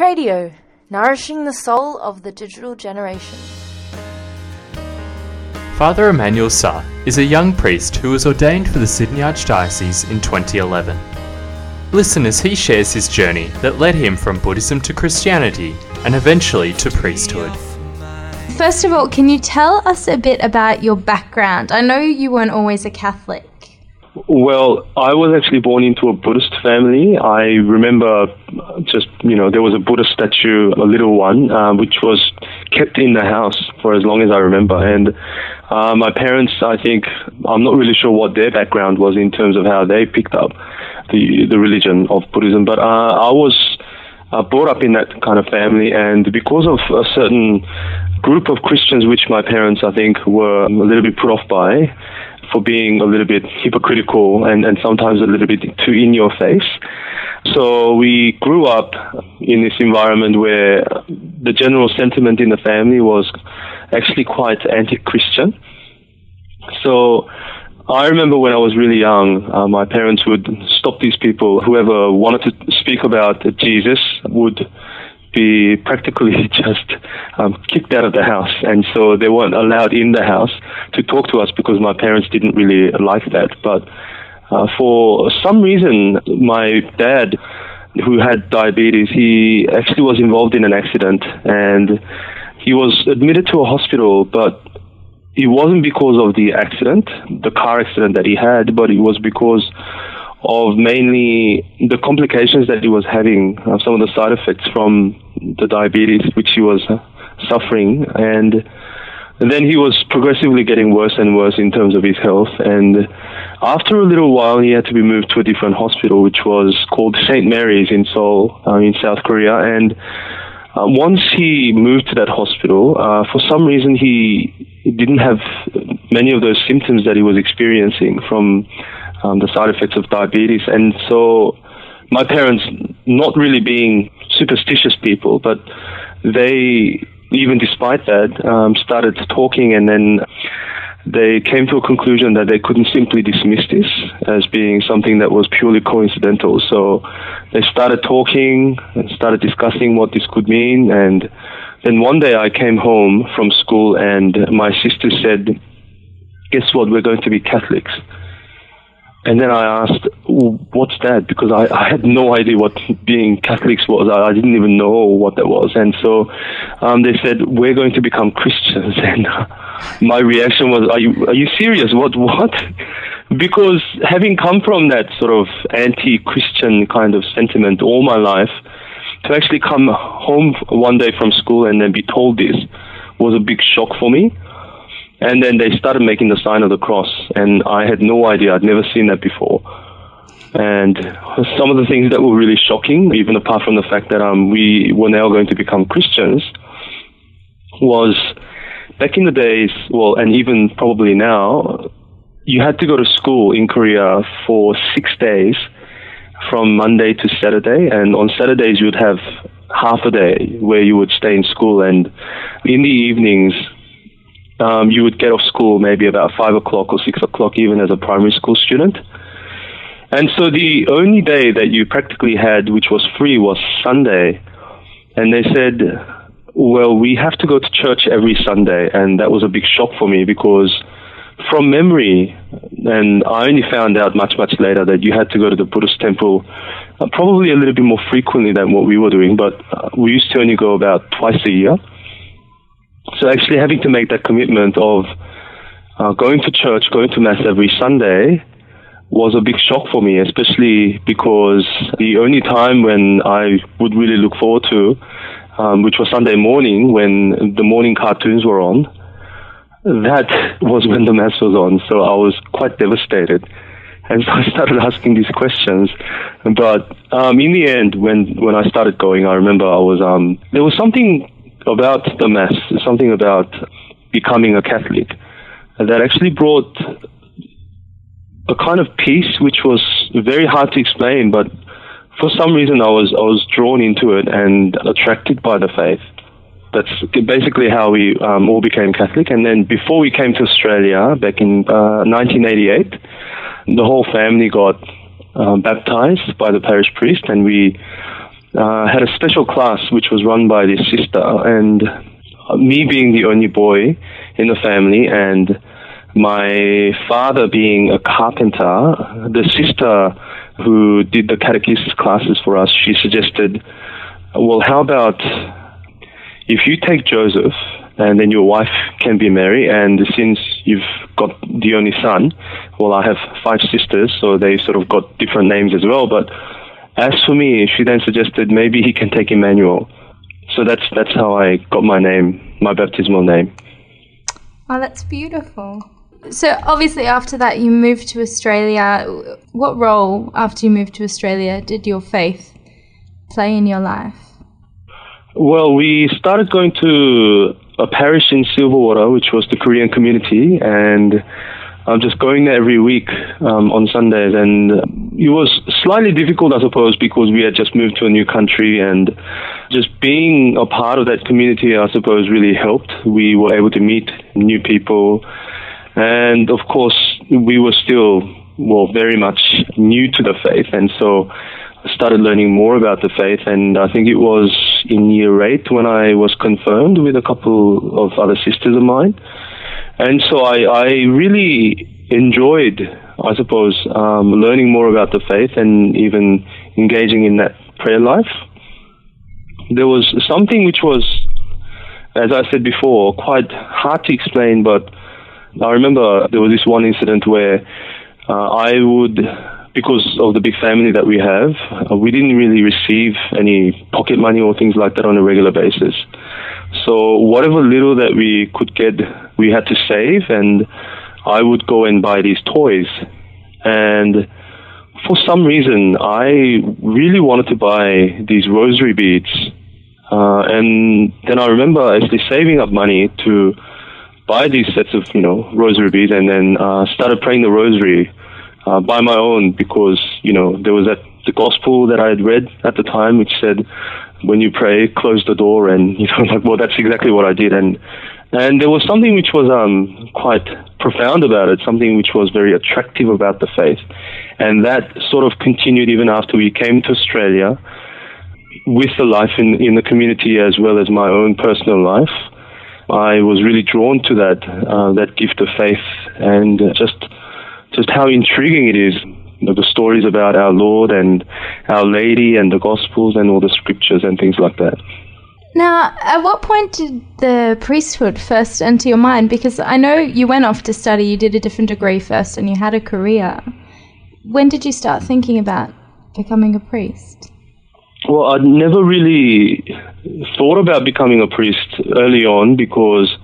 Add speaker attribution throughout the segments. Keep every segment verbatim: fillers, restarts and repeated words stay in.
Speaker 1: Tradio, nourishing the soul of the digital generation.
Speaker 2: Father Emmanuel Sa is a young priest who was ordained for the Sydney Archdiocese in twenty eleven. Listen as he shares his journey that led him from Buddhism to Christianity and eventually to priesthood.
Speaker 3: First of all, can you tell us a bit about your background? I know you weren't always a Catholic.
Speaker 4: Well, I was actually born into a Buddhist family. I remember just, you know, there was a Buddha statue, a little one, uh, which was kept in the house for as long as I remember. And uh, my parents, I think, I'm not really sure what their background was in terms of how they picked up the, the religion of Buddhism. But uh, I was uh, brought up in that kind of family, and because of a certain group of Christians, which my parents, I think, were a little bit put off by, for being a little bit hypocritical and, and sometimes a little bit too in your face. So we grew up in this environment where the general sentiment in the family was actually quite anti-Christian. So I remember when I was really young, uh, my parents would stop these people. Whoever wanted to speak about Jesus would be practically just um, kicked out of the house, and so they weren't allowed in the house to talk to us because my parents didn't really like that. But uh, for some reason, my dad, who had diabetes, he actually was involved in an accident, and he was admitted to a hospital, but it wasn't because of the accident, the car accident that he had, but it was because of mainly the complications that he was having, uh, some of the side effects from the diabetes which he was uh, suffering. And, and then he was progressively getting worse and worse in terms of his health. And after a little while, he had to be moved to a different hospital, which was called Saint Mary's in Seoul, uh, in South Korea. And uh, once he moved to that hospital, uh, for some reason he didn't have many of those symptoms that he was experiencing from Um, the side effects of diabetes. And so my parents, not really being superstitious people, but they, even despite that, um, started talking, and then they came to a conclusion that they couldn't simply dismiss this as being something that was purely coincidental. So they started talking and started discussing what this could mean. And then one day I came home from school and my sister said, "Guess what, we're going to be Catholics." And then I asked, what's that? Because I, I had no idea what being Catholics was. I, I didn't even know what that was. And so um, they said, we're going to become Christians. And uh, my reaction was, are you are you serious? What, what? Because having come from that sort of anti-Christian kind of sentiment all my life, to actually come home one day from school and then be told this was a big shock for me. And then they started making the sign of the cross, and I had no idea. I'd never seen that before. And some of the things that were really shocking, even apart from the fact that um, we were now going to become Christians, was back in the days, well, and even probably now, you had to go to school in Korea for six days from Monday to Saturday, and on Saturdays you would have half a day where you would stay in school, and in the evenings, Um, you would get off school maybe about five o'clock or six o'clock, even as a primary school student. And so the only day that you practically had, which was free, was Sunday. And they said, well, we have to go to church every Sunday. And that was a big shock for me because from memory, and I only found out much, much later that you had to go to the Buddhist temple uh, probably a little bit more frequently than what we were doing, but uh, we used to only go about twice a year. So actually having to make that commitment of uh, going to church, going to Mass every Sunday was a big shock for me, especially because the only time when I would really look forward to, um, which was Sunday morning when the morning cartoons were on, that was when the Mass was on. So I was quite devastated. And so I started asking these questions. But um, in the end, when, when I started going, I remember I was um, there was something about the Mass, something about becoming a Catholic that actually brought a kind of peace which was very hard to explain, but for some reason I was I was drawn into it and attracted by the faith. That's basically how we um, all became Catholic. And then before we came to Australia back in uh, nineteen eighty-eight, the whole family got uh, baptized by the parish priest, and we uh, had a special class which was run by this sister, and me being the only boy in the family and my father being a carpenter, the sister who did the catechesis classes for us, she suggested, well, how about if you take Joseph and then your wife can be Mary, and since you've got the only son, well, I have five sisters, so they sort of got different names as well, but as for me, she then suggested maybe he can take Emmanuel. So that's that's how I got my name, my baptismal name.
Speaker 3: Oh, that's beautiful. So obviously after that you moved to Australia. What role after you moved to Australia did your faith play in your life?
Speaker 4: Well, we started going to a parish in Silverwater, which was the Korean community, and I'm just going there every week um, on Sundays, and it was slightly difficult, I suppose, because we had just moved to a new country, and just being a part of that community, I suppose, really helped. We were able to meet new people, and of course, we were still, well, very much new to the faith, and so I started learning more about the faith, and I think it was in year eight when I was confirmed with a couple of other sisters of mine. And so I, I really enjoyed, I suppose, um, learning more about the faith and even engaging in that prayer life. There was something which was, as I said before, quite hard to explain, but I remember there was this one incident where uh, I would, because of the big family that we have, uh, we didn't really receive any pocket money or things like that on a regular basis. So whatever little that we could get, we had to save, and I would go and buy these toys. And for some reason, I really wanted to buy these rosary beads. Uh, and then I remember actually saving up money to buy these sets of, you know, rosary beads, and then uh, started praying the rosary uh, by my own, because, you know, there was that the gospel that I had read at the time, which said, when you pray, close the door, and, you know, like, well, that's exactly what I did. And and there was something which was um quite profound about it, something which was very attractive about the faith. And that sort of continued even after we came to Australia, with the life in, in the community as well as my own personal life. I was really drawn to that, uh, that gift of faith, and just just how intriguing it is. You know, the stories about our Lord and Our Lady and the Gospels and all the scriptures and things like that.
Speaker 3: Now, at what point did the priesthood first enter your mind? Because I know you went off to study, you did a different degree first, and you had a career. When did you start thinking about becoming a priest?
Speaker 4: Well, I'd never really thought about becoming a priest early on, because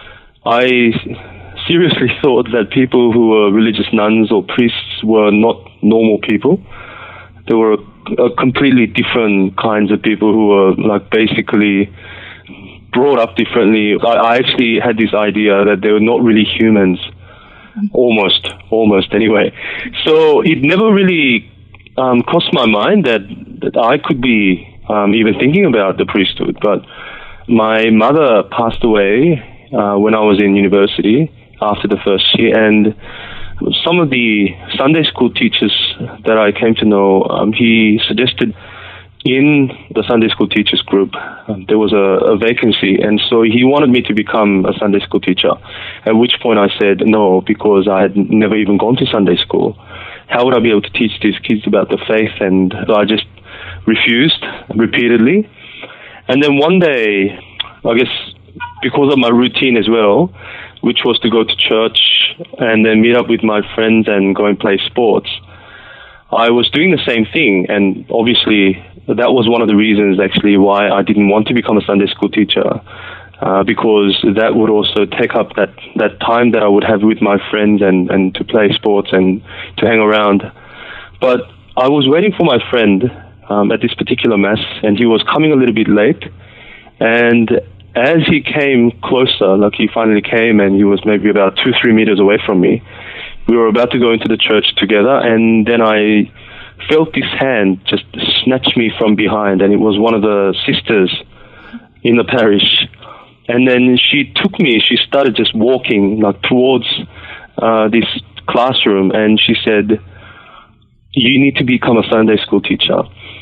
Speaker 4: I seriously thought that people who were religious nuns or priests were not normal people. There were a, a completely different kinds of people who were, like, basically brought up differently. I, I actually had this idea that they were not really humans, almost, almost anyway. So it never really um, crossed my mind that, that I could be um, even thinking about the priesthood. But my mother passed away uh, when I was in university after the first year, and some of the Sunday school teachers that I came to know, um, he suggested in the Sunday school teachers group, um, there was a, a vacancy, and so he wanted me to become a Sunday school teacher, at which point I said no, because I had never even gone to Sunday school. How would I be able to teach these kids about the faith? And so I just refused repeatedly. And then one day, I guess because of my routine as well, which was to go to church and then meet up with my friends and go and play sports, I was doing the same thing. And obviously that was one of the reasons actually why I didn't want to become a Sunday school teacher, uh, because that would also take up that, that time that I would have with my friends and, and to play sports and to hang around. But I was waiting for my friend um, at this particular mass, and he was coming a little bit late. And as he came closer, like he finally came, and he was maybe about two, three meters away from me, we were about to go into the church together, and then I felt this hand just snatch me from behind, and it was one of the sisters in the parish. And then she took me, she started just walking like towards uh, this classroom, and she said, "You need to become a Sunday school teacher."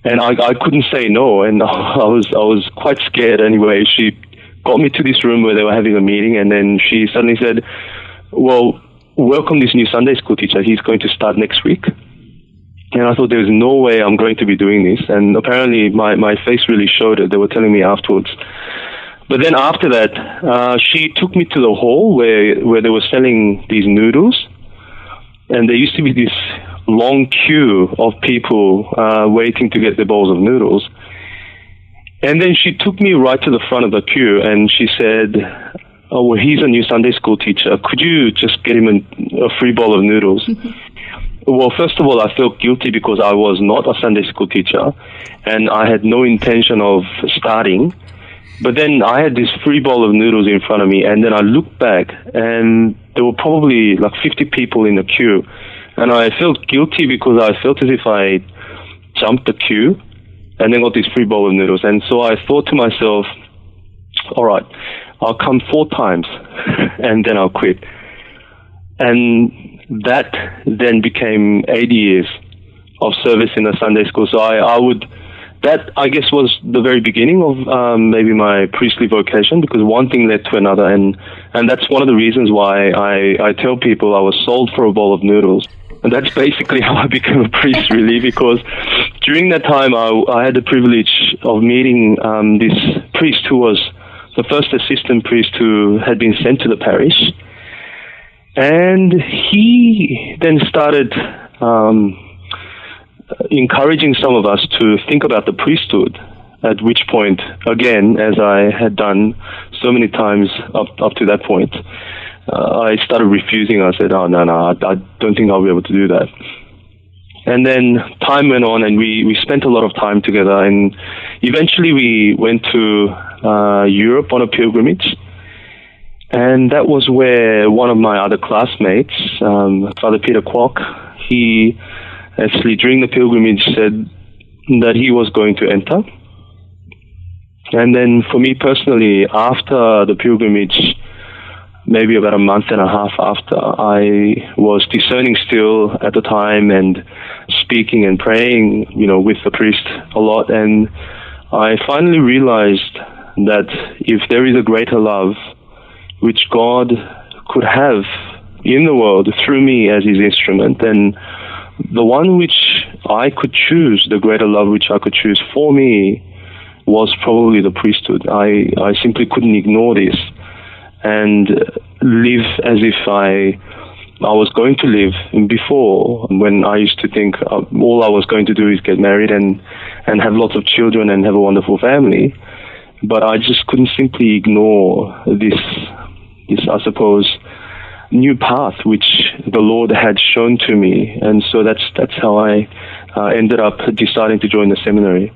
Speaker 4: and I, I couldn't say no, and I was I was quite scared anyway. She got me to this room where they were having a meeting, and then she suddenly said, well, welcome this new Sunday school teacher. He's going to start next week. And I thought, there's no way I'm going to be doing this. And apparently my, my face really showed it. They were telling me afterwards. But then after that, uh, she took me to the hall where, where they were selling these noodles. And there used to be this long queue of people uh, waiting to get their bowls of noodles. And then she took me right to the front of the queue and she said, oh, well, he's a new Sunday school teacher. Could you just get him a, a free bowl of noodles? Well, first of all, I felt guilty because I was not a Sunday school teacher and I had no intention of starting. But then I had this free bowl of noodles in front of me, and then I looked back and there were probably like fifty people in the queue. And I felt guilty because I felt as if I jumped the queue and then got this free bowl of noodles. And so I thought to myself, all right, I'll come four times and then I'll quit. And that then became eight years of service in a Sunday school. So I, I would, that I guess was the very beginning of um, maybe my priestly vocation, because one thing led to another. And, and that's one of the reasons why I, I tell people I was sold for a bowl of noodles. And that's basically how I became a priest, really, because during that time I, I had the privilege of meeting um, this priest who was the first assistant priest who had been sent to the parish. And he then started um, encouraging some of us to think about the priesthood, at which point, again, as I had done so many times up, up to that point, uh, I started refusing. I said, oh, no, no, I, I don't think I'll be able to do that. And then time went on and we, we spent a lot of time together, and eventually we went to uh, Europe on a pilgrimage. And that was where one of my other classmates, um, Father Peter Kwok, he actually during the pilgrimage said that he was going to enter. And then for me personally, after the pilgrimage, maybe about a month and a half after, I was discerning still at the time and speaking and praying, you know, with the priest a lot. And I finally realized that if there is a greater love which God could have in the world through me as his instrument, then the one which I could choose, the greater love which I could choose for me, was probably the priesthood. I, I simply couldn't ignore this and live as if I I was going to live before, when I used to think uh, all I was going to do is get married and, and have lots of children and have a wonderful family. But I just couldn't simply ignore this, this I suppose, new path which the Lord had shown to me. And so that's that's how I uh, ended up deciding to join the seminary.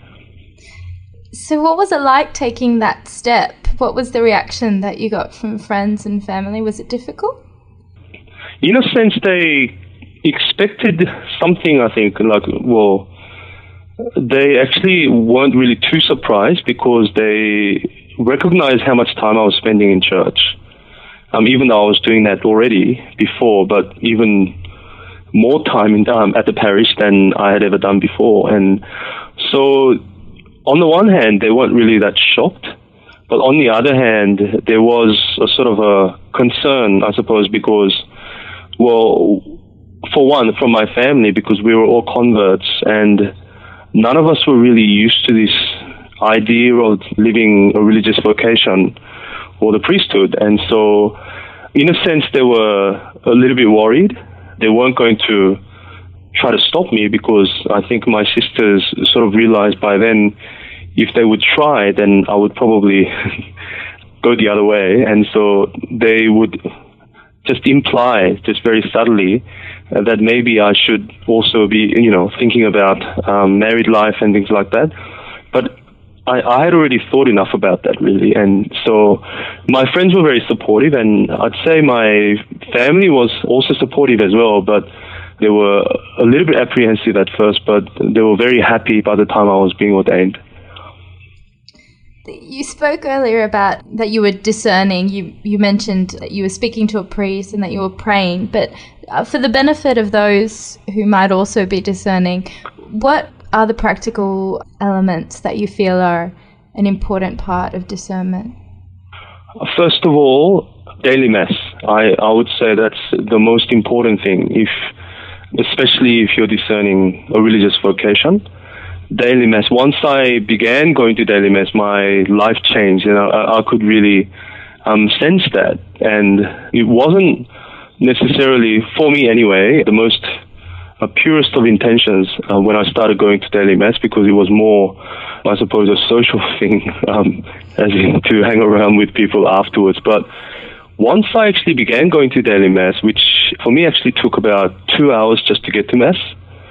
Speaker 3: So what was it like taking that step? What was the reaction that you got from friends and family? Was it difficult?
Speaker 4: In a sense, they expected something, I think, like, well, they actually weren't really too surprised because they recognized how much time I was spending in church. Um, even though I was doing that already before, but even more time in, um, at the parish than I had ever done before. And so, on the one hand, they weren't really that shocked, but on the other hand, there was a sort of a concern, I suppose, because, well, for one, from my family, because we were all converts, and none of us were really used to this idea of living a religious vocation or the priesthood. And so, in a sense, they were a little bit worried. They weren't going to try to stop me because I think my sisters sort of realized by then if they would try, then I would probably go the other way. And so they would just imply, just very subtly, uh, that maybe I should also be, you know, thinking about um, married life and things like that. But I, I had already thought enough about that, really. And so my friends were very supportive, and I'd say my family was also supportive as well, but they were a little bit apprehensive at first, but they were very happy by the time I was being ordained.
Speaker 3: You spoke earlier about that you were discerning. You you mentioned that you were speaking to a priest and that you were praying. But uh, for the benefit of those who might also be discerning, what are the practical elements that you feel are an important part of discernment?
Speaker 4: First of all, daily mass. I, I would say that's the most important thing, if, especially if you're discerning a religious vocation. Daily mass. Once I began going to daily mass, my life changed. You know, I, I could really um, sense that, and it wasn't necessarily, for me anyway, the most uh, purest of intentions uh, when I started going to daily mass, because it was more, I suppose, a social thing, um, as in to hang around with people afterwards. But once I actually began going to daily mass, which for me actually took about two hours just to get to mass,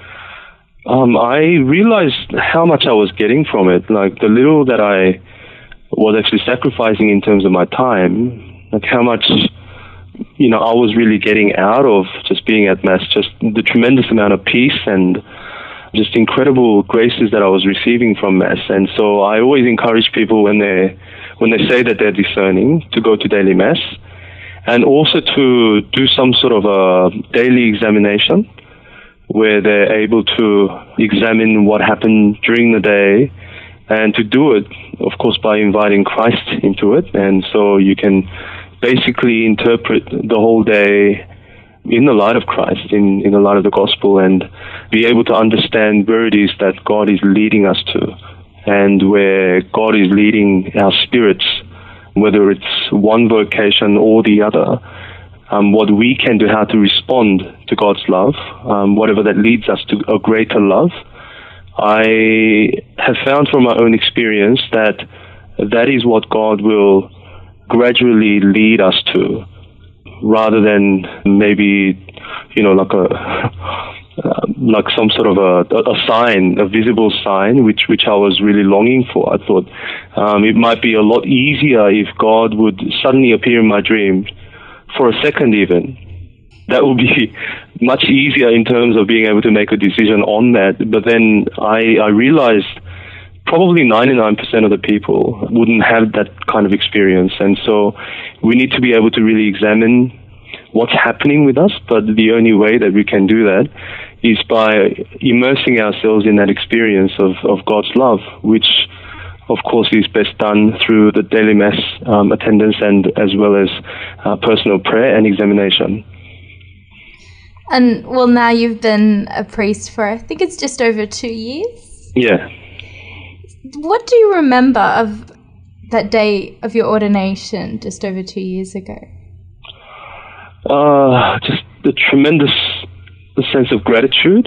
Speaker 4: um, I realized how much I was getting from it. Like the little that I was actually sacrificing in terms of my time, like how much, you know, I was really getting out of just being at mass, just the tremendous amount of peace and just incredible graces that I was receiving from mass. And so I always encourage people when they when they say that they're discerning to go to daily mass, and also to do some sort of a daily examination where they're able to examine what happened during the day, and to do it, of course, by inviting Christ into it. And so you can basically interpret the whole day in the light of Christ, in, in the light of the gospel, and be able to understand where it is that God is leading us to, and where God is leading our spirits, whether it's one vocation or the other, um, what we can do, how to respond to God's love, um, whatever that leads us to a greater love. I have found from my own experience that that is what God will gradually lead us to, rather than maybe, you know, like a uh, like some sort of a, a sign, a visible sign, which which I was really longing for. I thought um, it might be a lot easier if God would suddenly appear in my dream for a second even. That would be much easier in terms of being able to make a decision on that. But then I, I realized probably ninety-nine percent of the people wouldn't have that kind of experience. And so we need to be able to really examine what's happening with us. But the only way that we can do that is by immersing ourselves in that experience of, of God's love, which of course is best done through the daily mass um, attendance, and as well as uh, personal prayer and examination.
Speaker 3: And well, now you've been a priest for, I think it's just over two years?
Speaker 4: Yeah.
Speaker 3: What do you remember of that day of your ordination just over two years ago?
Speaker 4: Uh, just the tremendous sense of gratitude.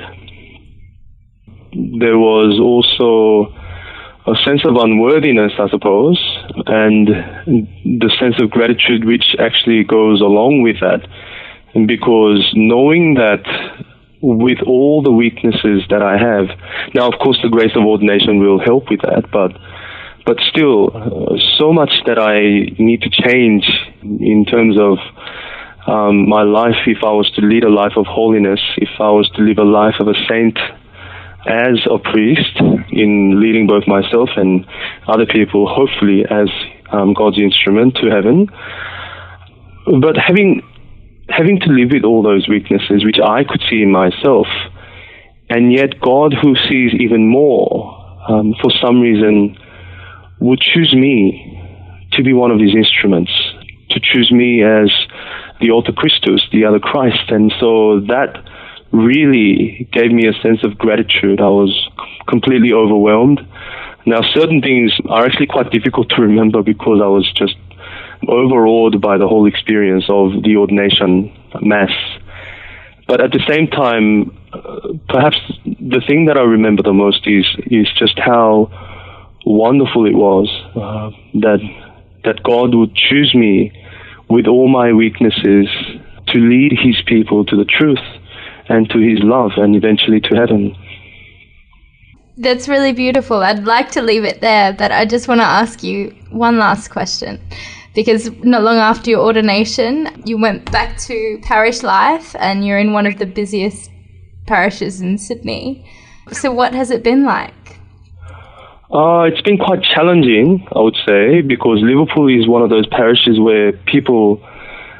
Speaker 4: There was also a sense of unworthiness, I suppose, and the sense of gratitude which actually goes along with that. Because knowing that with all the weaknesses that I have, now of course the grace of ordination will help with that, but but still, uh, so much that I need to change in terms of um, my life if I was to lead a life of holiness, if I was to live a life of a saint as a priest, in leading both myself and other people, hopefully as um, God's instrument to heaven. But having having to live with all those weaknesses which I could see in myself, and yet God, who sees even more, um, for some reason would choose me to be one of his instruments, to choose me as the alter Christus, the other Christ. And so that really gave me a sense of gratitude. I was completely overwhelmed. Now, certain things are actually quite difficult to remember because I was just overawed by the whole experience of the ordination mass. But at the same time, uh, perhaps the thing that I remember the most is is just how wonderful it was uh, that that God would choose me with all my weaknesses to lead his people to the truth and to his love and eventually to heaven.
Speaker 3: That's really beautiful. I'd like to leave it there, but I just want to ask you one last question. Because not long after your ordination, you went back to parish life and you're in one of the busiest parishes in Sydney. So what has it been like?
Speaker 4: Uh, it's been quite challenging, I would say, because Liverpool is one of those parishes where people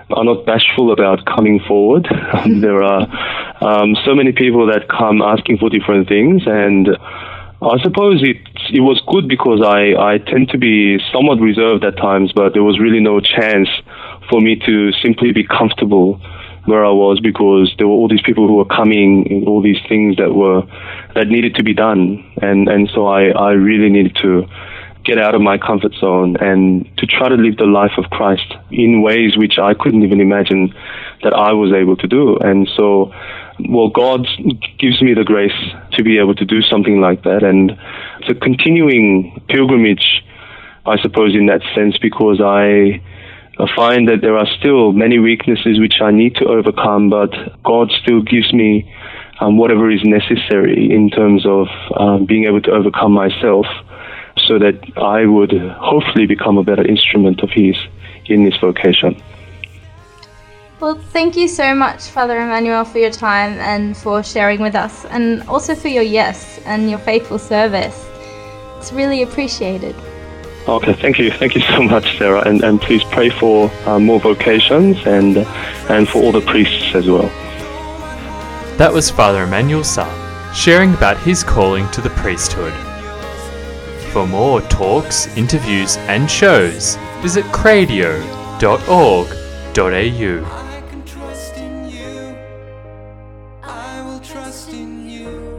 Speaker 4: are not bashful about coming forward. There are um, so many people that come asking for different things, and I suppose it it was good because I, I tend to be somewhat reserved at times, but there was really no chance for me to simply be comfortable where I was, because there were all these people who were coming and all these things that were that needed to be done, and and so I, I really needed to get out of my comfort zone and to try to live the life of Christ in ways which I couldn't even imagine that I was able to do. And so, well, God gives me the grace to be able to do something like that, and it's a continuing pilgrimage, I suppose, in that sense, because I I find that there are still many weaknesses which I need to overcome, but God still gives me um, whatever is necessary in terms of um, being able to overcome myself, so that I would hopefully become a better instrument of His in this vocation.
Speaker 3: Well, thank you so much, Father Emmanuel, for your time and for sharing with us, and also for your yes and your faithful service. It's really appreciated.
Speaker 4: Okay, thank you. Thank you so much, Sarah. And, and please pray for uh, more vocations and, and for all the priests as well.
Speaker 2: That was Father Emmanuel Sa, sharing about his calling to the priesthood. For more talks, interviews and shows, visit cradio dot org dot a u.
Speaker 5: I can trust in you. I will trust in you,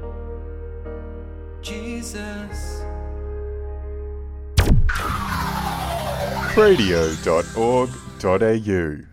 Speaker 5: Jesus.
Speaker 6: cradio dot org dot a u